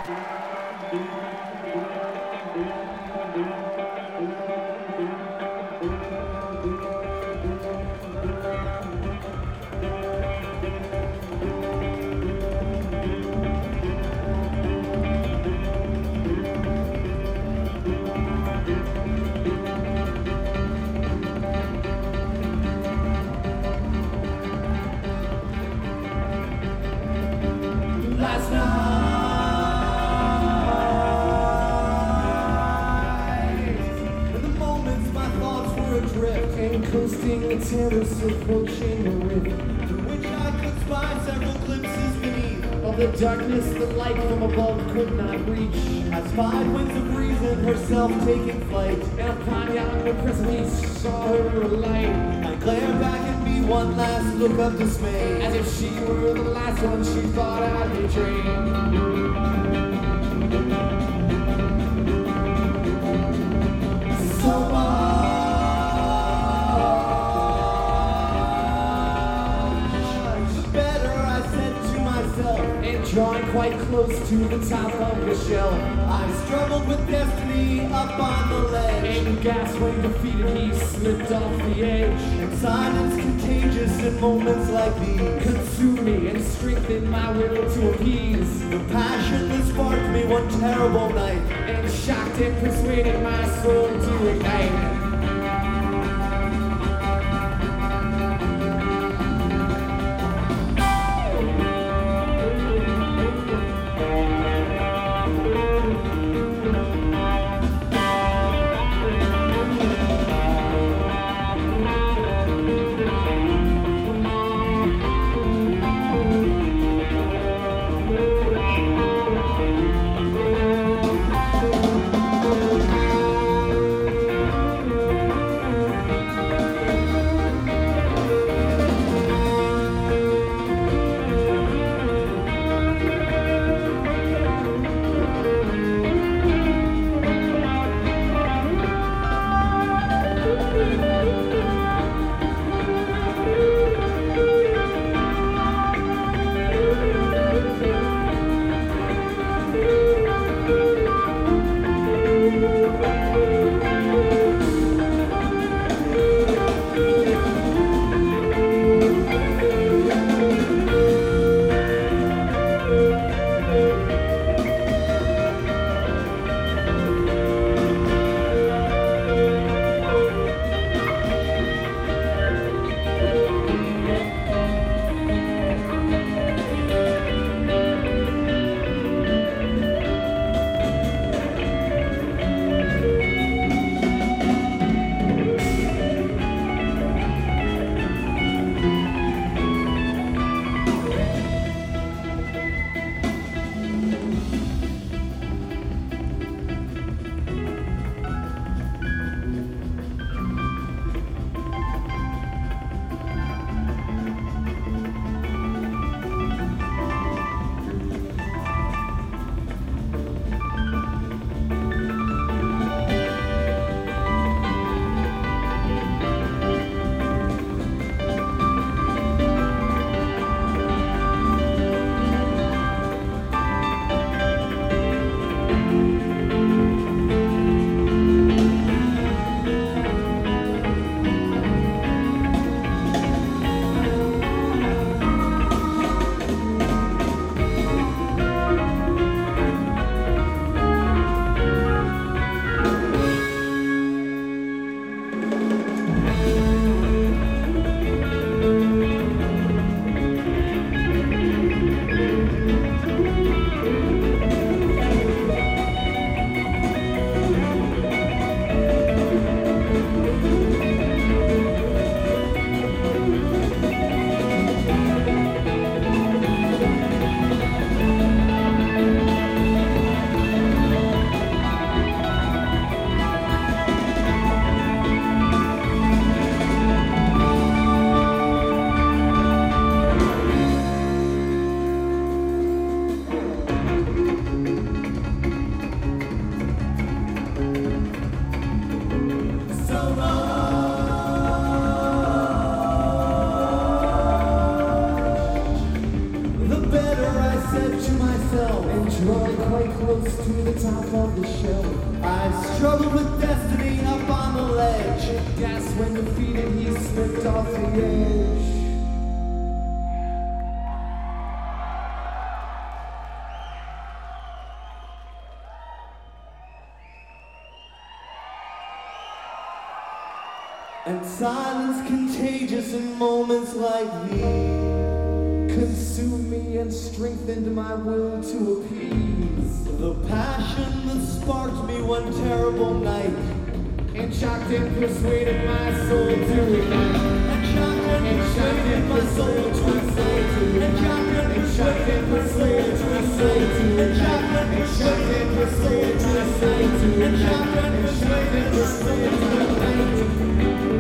Last night, in the moments my thoughts were adrift, and coasting the terrace approaching the rift, through which I could spy several glimpses beneath. Of the darkness, the light from above could not reach. I spied winds of reason herself taking flight, and upon yonder precipice saw her light. I glared back at me one last look of dismay, as if she were the last one she thought I'd betray. So much the better, I said to myself, and drawing quite close to the top of the shelf, I struggled with destiny up on the ledge, and gasped when defeated he slipped off the edge. And silence contagious in moments like these consumed me and strengthened my will to appease the passion that sparked me one terrible night, and shocked and persuaded my soul to ignite. myself and drawing quite close to the top of the shelf. I struggled with destiny up on the ledge. Gas when defeated, he slipped off the edge. And silence contagious in moments like these consumed me and strengthened my will to appease the passion that sparked me one terrible night and shocked and persuaded my soul to ignite. And shocked and persuaded my soul to ignite. And shocked and persuaded my soul to ignite. And shocked and persuaded my soul to ignite. And shocked and persuaded my soul to ignite.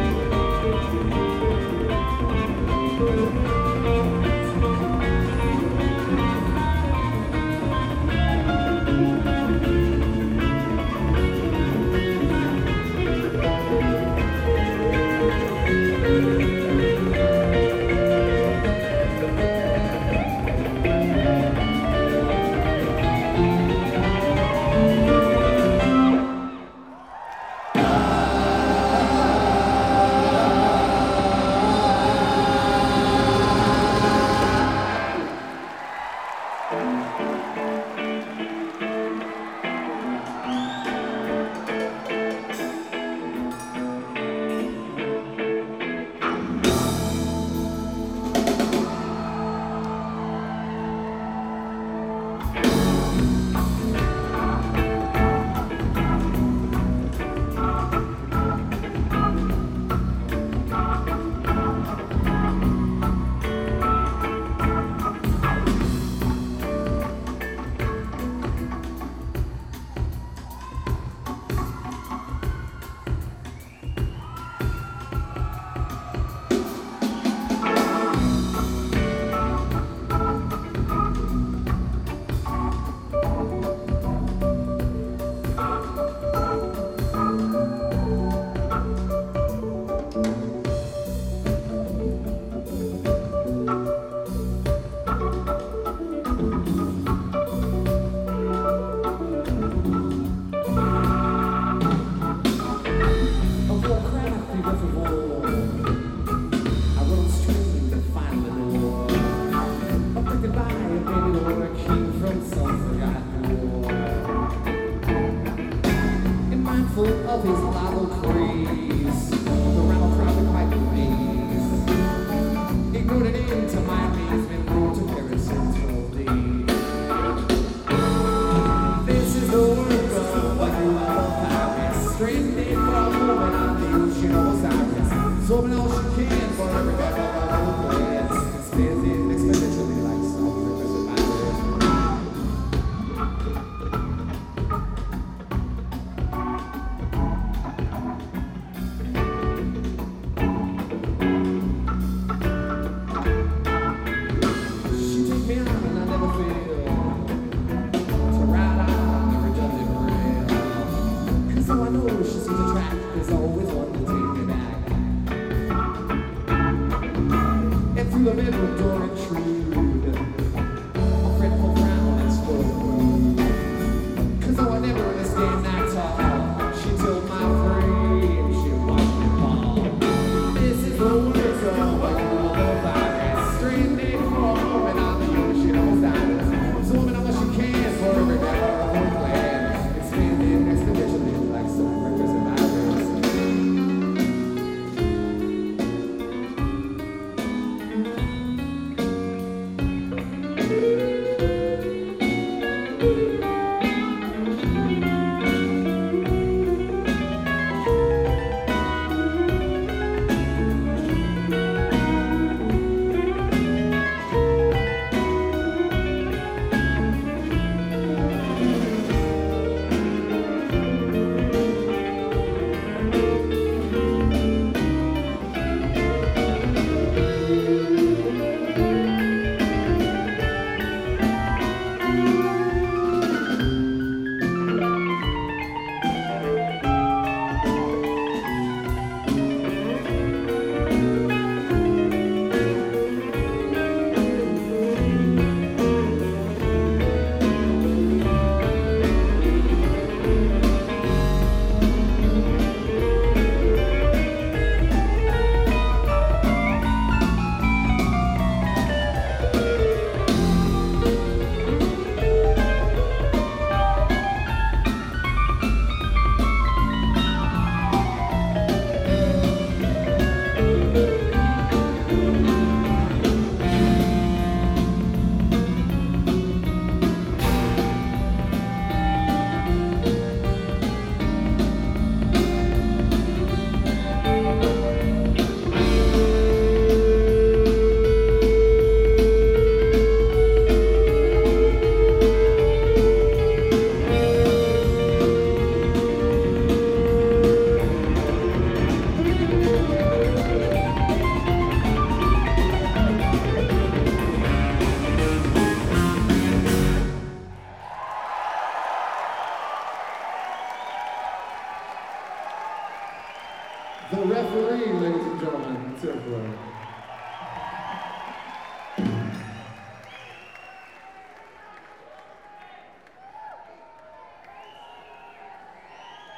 Of his lava craze, the round crowd quite amazed. Ignored it into my amazement, rolled to Paris in 12 days. This is the work of what you love, Paris. Stranded for a moment on the ocean of Osiris. Absorbing all she can for every better of the plans. Expanding exponentially like something doesn't matter. The middle door intrude, a fretful frown and slow mood. 'Cause though I never understand that tall, she told my friend she watched me fall. This is the words of a girl of virus, stranded for a moment on the ocean of Osiris. Absorbing all she can for every member of her clan, expanding exponentially like some records of virus. The referee, ladies and gentlemen. Let's hear it for him.